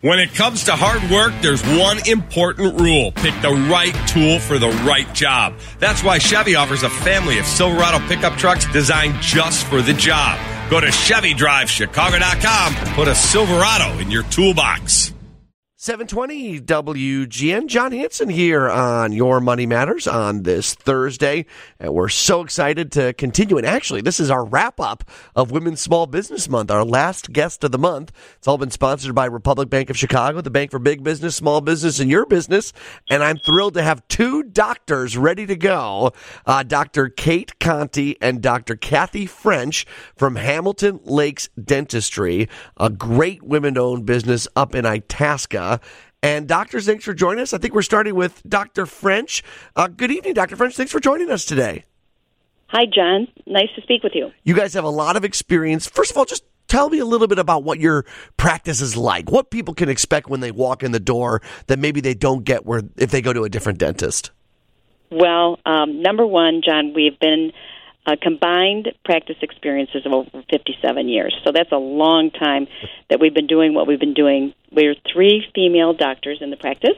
When it comes to hard work, there's one important rule. Pick the right tool for the right job. That's why Chevy offers a family of Silverado pickup trucks designed just for the job. Go to ChevyDriveChicago.com and put a Silverado in your toolbox. 720 WGN. John Hanson here on Your Money Matters on this Thursday. And we're so excited to continue. And actually, this is our wrap-up of Women's Small Business Month, our last guest of the month. It's all been sponsored by Republic Bank of Chicago, the bank for big business, small business, and your business. And I'm thrilled to have two doctors ready to go, Dr. Kate Conti and Dr. Kathy French from Hamilton Lakes Dentistry, a great women-owned business up in Itasca. And doctors, thanks for joining us. I think we're starting with Dr. French. Good evening, Dr. French. Thanks for joining us today. Hi, John. Nice to speak with you. You guys have a lot of experience. First of all, just tell me a little bit about what your practice is like, what people can expect when they walk in the door that maybe they don't get where if they go to a different dentist. Well, number one, John, we've been combined practice experiences of over 57 years. So that's a long time that we've been doing what we've been doing. We're three female doctors in the practice.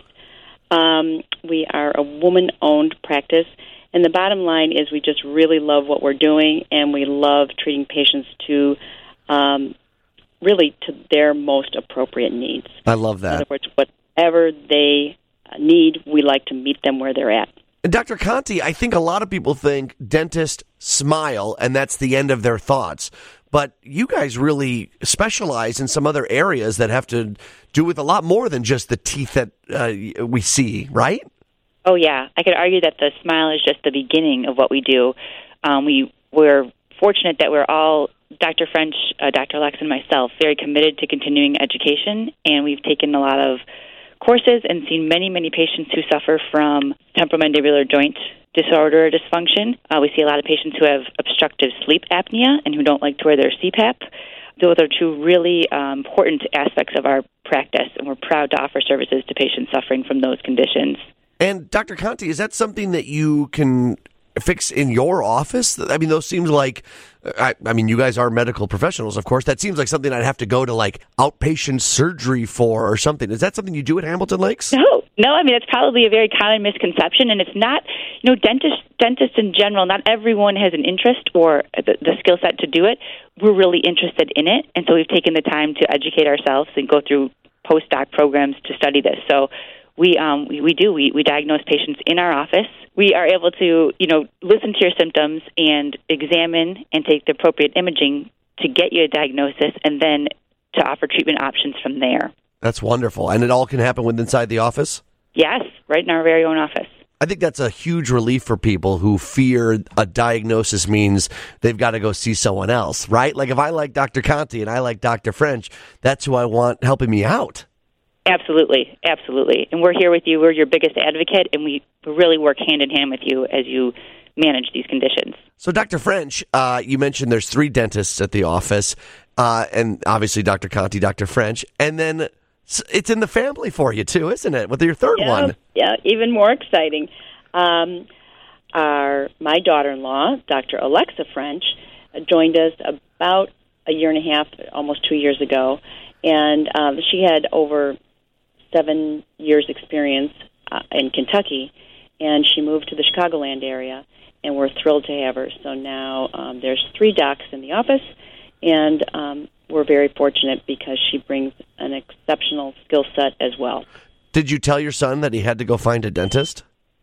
We are a woman-owned practice. And the bottom line is we just really love what we're doing, and we love treating patients to really to their most appropriate needs. I love that. In other words, whatever they need, we like to meet them where they're at. And Dr. Conti, I think a lot of people think dentist smile, and that's the end of their thoughts. But you guys really specialize in some other areas that have to do with a lot more than just the teeth that we see, right? Oh, yeah. I could argue that the smile is just the beginning of what we do. We're fortunate that we're all, Dr. French, Dr. Lex, and myself, very committed to continuing education, and we've taken a lot of courses and seen many, many patients who suffer from temporomandibular joint disorder or dysfunction. We see a lot of patients who have obstructive sleep apnea and who don't like to wear their CPAP. Those are two really important aspects of our practice, and we're proud to offer services to patients suffering from those conditions. And Dr. Conti, is that something that you can fix in your office? I mean, those seems like, I mean, you guys are medical professionals, of course. That seems like something I'd have to go to like outpatient surgery for or something. Is that something you do at Hamilton Lakes? No. I mean, it's probably a very common misconception, and it's not, dentists in general, not everyone has an interest or the skill set to do it. We're really interested in it, and so we've taken the time to educate ourselves and go through postdoc programs to study this. So we diagnose patients in our office. We are able to, listen to your symptoms and examine and take the appropriate imaging to get you a diagnosis and then to offer treatment options from there. That's wonderful. And it all can happen inside the office? Yes, right in our very own office. I think that's a huge relief for people who fear a diagnosis means they've got to go see someone else, right? Like if I like Dr. Conti and I like Dr. French, that's who I want helping me out. Absolutely. And we're here with you. We're your biggest advocate, and we really work hand in hand with you as you manage these conditions. So, Dr. French, you mentioned there's three dentists at the office, and obviously Dr. Conti, Dr. French, and then it's in the family for you, too, isn't it, with your third one? Yeah, even more exciting. My daughter-in-law, Dr. Alexa French, joined us about a year and a half, almost 2 years ago, and she had over 7 years' experience in Kentucky, and she moved to the Chicagoland area, and we're thrilled to have her. So now there's three docs in the office, and we're very fortunate because she brings an exceptional skill set as well. Did you tell your son that he had to go find a dentist?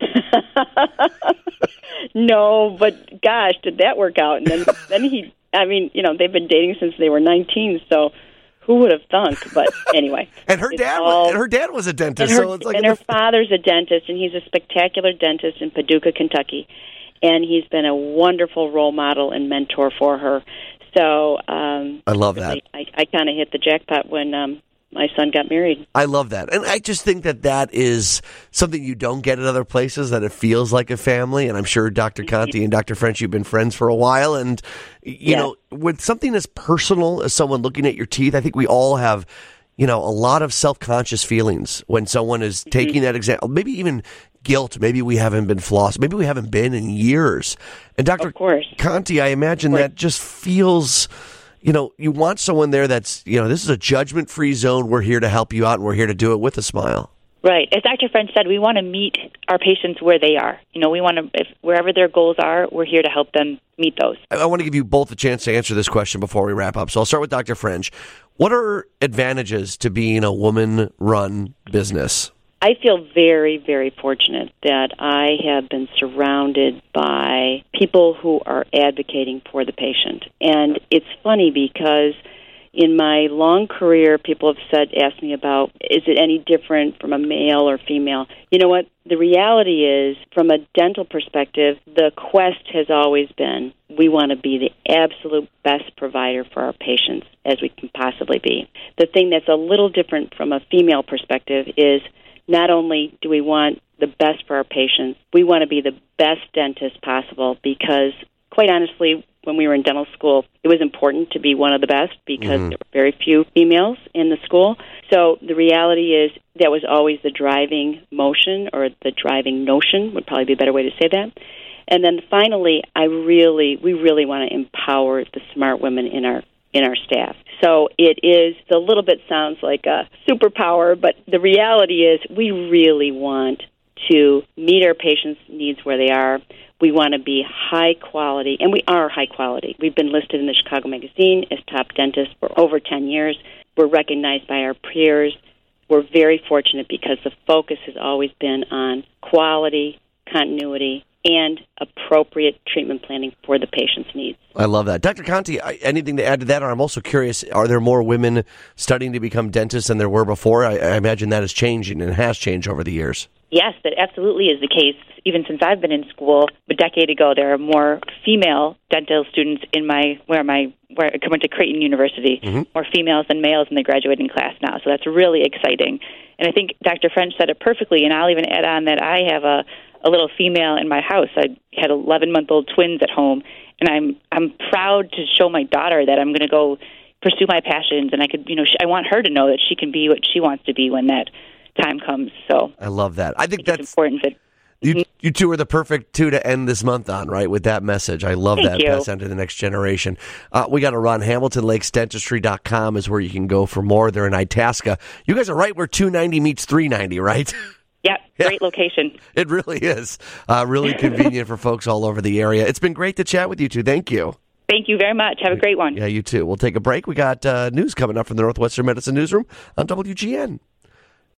No, but gosh, did that work out? And then he, they've been dating since they were 19, so who would have thunk? But anyway. And her dad was a dentist. And her father's a dentist, and he's a spectacular dentist in Paducah, Kentucky. And he's been a wonderful role model and mentor for her. So I love that. I kind of hit the jackpot when my son got married. I love that. And I just think that is something you don't get at other places, that it feels like a family. And I'm sure Dr. Conti and Dr. French, you've been friends for a while. And, you know, with something as personal as someone looking at your teeth, I think we all have, a lot of self-conscious feelings when someone is taking that exam. Maybe even guilt. Maybe we haven't been flossed. Maybe we haven't been in years. And Dr. Conti, I imagine that just feels, You want someone there that's, this is a judgment-free zone. We're here to help you out, and we're here to do it with a smile. Right. As Dr. French said, we want to meet our patients where they are. We want to, wherever their goals are, we're here to help them meet those. I want to give you both a chance to answer this question before we wrap up. So I'll start with Dr. French. What are advantages to being a woman-run business? I feel very, very fortunate that I have been surrounded by people who are advocating for the patient. And it's funny because in my long career, people have asked me about, is it any different from a male or female? You know what? The reality is, from a dental perspective, the quest has always been, we want to be the absolute best provider for our patients as we can possibly be. The thing that's a little different from a female perspective is, not only do we want the best for our patients, we want to be the best dentist possible because, quite honestly, when we were in dental school, it was important to be one of the best because there were very few females in the school. So the reality is that was always the driving motion, or the driving notion would probably be a better way to say that. And then finally, we really want to empower the smart women in our staff. So it is, a little bit sounds like a superpower, but the reality is we really want to meet our patients' needs where they are. We want to be high quality, and we are high quality. We've been listed in the Chicago Magazine as top dentists for over 10 years. We're recognized by our peers. We're very fortunate because the focus has always been on quality, continuity, and appropriate treatment planning for the patient's needs. I love that. Dr. Conti, anything to add to that? Or I'm also curious, are there more women studying to become dentists than there were before? I imagine that is changing and has changed over the years. Yes, that absolutely is the case. Even since I've been in school, a decade ago, there are more female dental students where I went to Creighton University, more females than males in the graduating class now. So that's really exciting. And I think Dr. French said it perfectly, and I'll even add on that I have a little female in my house. I had 11-month-old twins at home, and I'm proud to show my daughter that I'm going to go pursue my passions, and I want her to know that she can be what she wants to be when that time comes. So I love that. I think that's important. You two are the perfect two to end this month on, right, with that message. I love that. Pass on to the next generation. We got to run. HamiltonLakesDentistry.com is where you can go for more. They're in Itasca. You guys are right where 290 meets 390, right? Yeah, great location. It really is. Really convenient for folks all over the area. It's been great to chat with you two. Thank you. Thank you very much. Have a great one. Yeah, you too. We'll take a break. We got news coming up from the Northwestern Medicine Newsroom on WGN.